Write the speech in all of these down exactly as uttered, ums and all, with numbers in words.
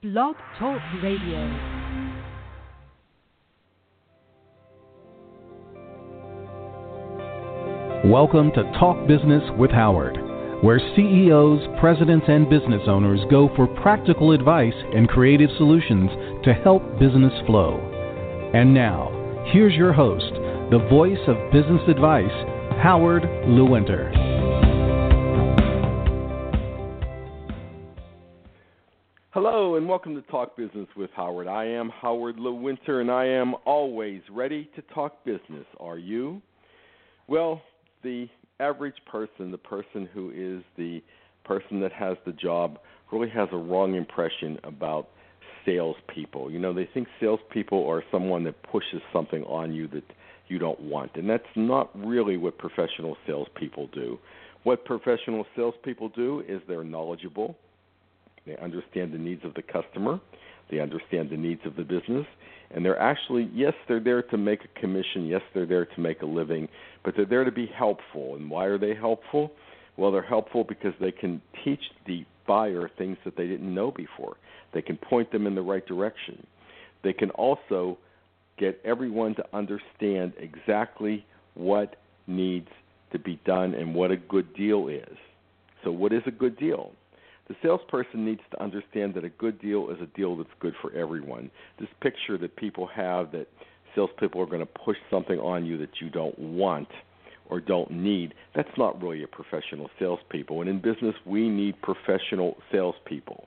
Blog Talk Radio. Welcome to Talk Business with Howard, where C E Os, presidents, and business owners go for practical advice and creative solutions to help business flow. And now, here's your host, the voice of business advice, Howard Lewinter. Hello, and welcome to Talk Business with Howard. I am Howard Lewinter, and I am always ready to talk business. Are you? Well, the average person, the person who is the person that has the job, really has a wrong impression about salespeople. You know, they think salespeople are someone that pushes something on you that you don't want, and that's not really what professional salespeople do. What professional salespeople do is they're knowledgeable. They understand the needs of the customer. They understand the needs of the business. And they're actually, yes, they're there to make a commission. Yes, they're there to make a living. But they're there to be helpful. And why are they helpful? Well, they're helpful because they can teach the buyer things that they didn't know before. They can point them in the right direction. They can also get everyone to understand exactly what needs to be done and what a good deal is. So what is a good deal? The salesperson needs to understand that a good deal is a deal that's good for everyone. This picture that people have that salespeople are going to push something on you that you don't want or don't need, that's not really a professional salespeople. And in business, we need professional salespeople.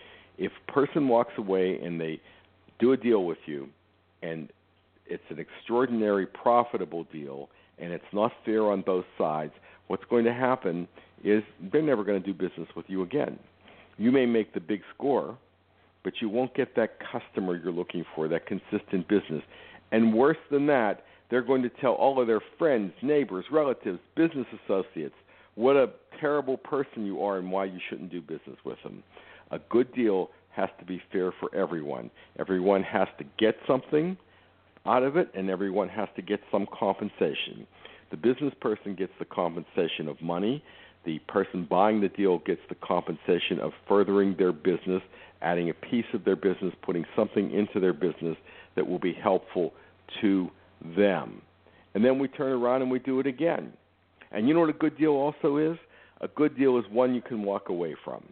If a person walks away and they do a deal with you and it's an extraordinary profitable deal and it's not fair on both sides, what's going to happen is they're never going to do business with you again. You may make the big score, but you won't get that customer you're looking for, that consistent business. And worse than that, they're going to tell all of their friends, neighbors, relatives, business associates what a terrible person you are and why you shouldn't do business with them. A good deal has to be fair for everyone. Everyone has to get something out of it, and everyone has to get some compensation. The business person gets the compensation of money. The person buying the deal gets the compensation of furthering their business, adding a piece of their business, putting something into their business that will be helpful to them. And then we turn around and we do it again. And you know what a good deal also is? A good deal is one you can walk away from.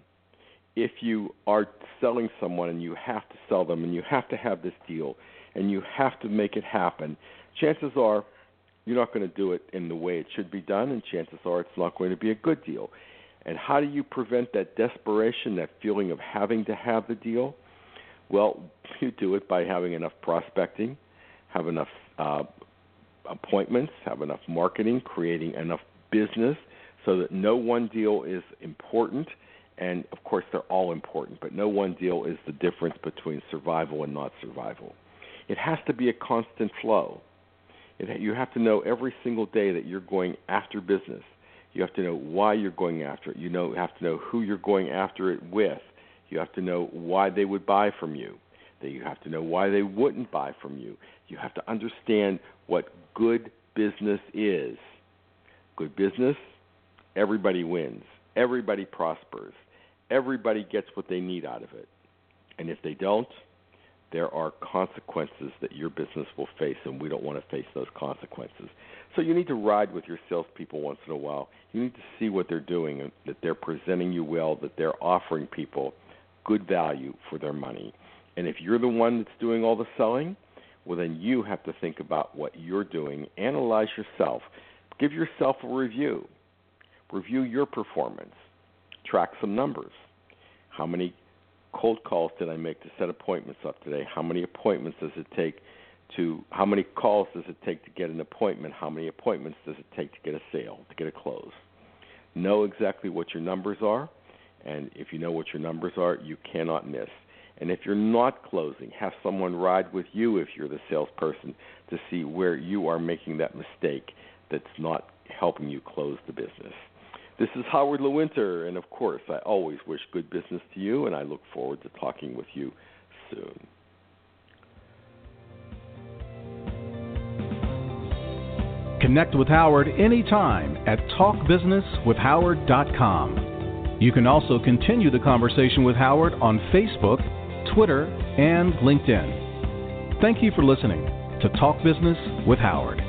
If you are selling someone and you have to sell them and you have to have this deal and you have to make it happen, chances are you're not going to do it in the way it should be done, and chances are it's not going to be a good deal. And how do you prevent that desperation, that feeling of having to have the deal? Well, you do it by having enough prospecting, have enough uh, appointments, have enough marketing, creating enough business so that no one deal is important. And, of course, they're all important, but no one deal is the difference between survival and not survival. It has to be a constant flow. It, you have to know every single day that you're going after business. You have to know why you're going after it. You know, have to know who you're going after it with. You have to know why they would buy from you. That you have to know why they wouldn't buy from you. You have to understand what good business is. Good business, everybody wins. Everybody prospers. Everybody gets what they need out of it. And if they don't, there are consequences that your business will face, and we don't want to face those consequences. So you need to ride with your salespeople once in a while. You need to see what they're doing, and that they're presenting you well, that they're offering people good value for their money. And if you're the one that's doing all the selling, well, then you have to think about what you're doing. Analyze yourself. Give yourself a review. Review your performance. Track some numbers. How many cold calls did I make to set appointments up today? How many appointments does it take to, how many calls does it take to get an appointment? How many appointments does it take to get a sale, to get a close? Know exactly what your numbers are, and if you know what your numbers are, you cannot miss. And if you're not closing, have someone ride with you if you're the salesperson to see where you are making that mistake that's not helping you close the business. This is Howard Lewinter, and of course, I always wish good business to you, and I look forward to talking with you soon. Connect with Howard anytime at talk business with howard dot com. You can also continue the conversation with Howard on Facebook, Twitter, and LinkedIn. Thank you for listening to Talk Business with Howard.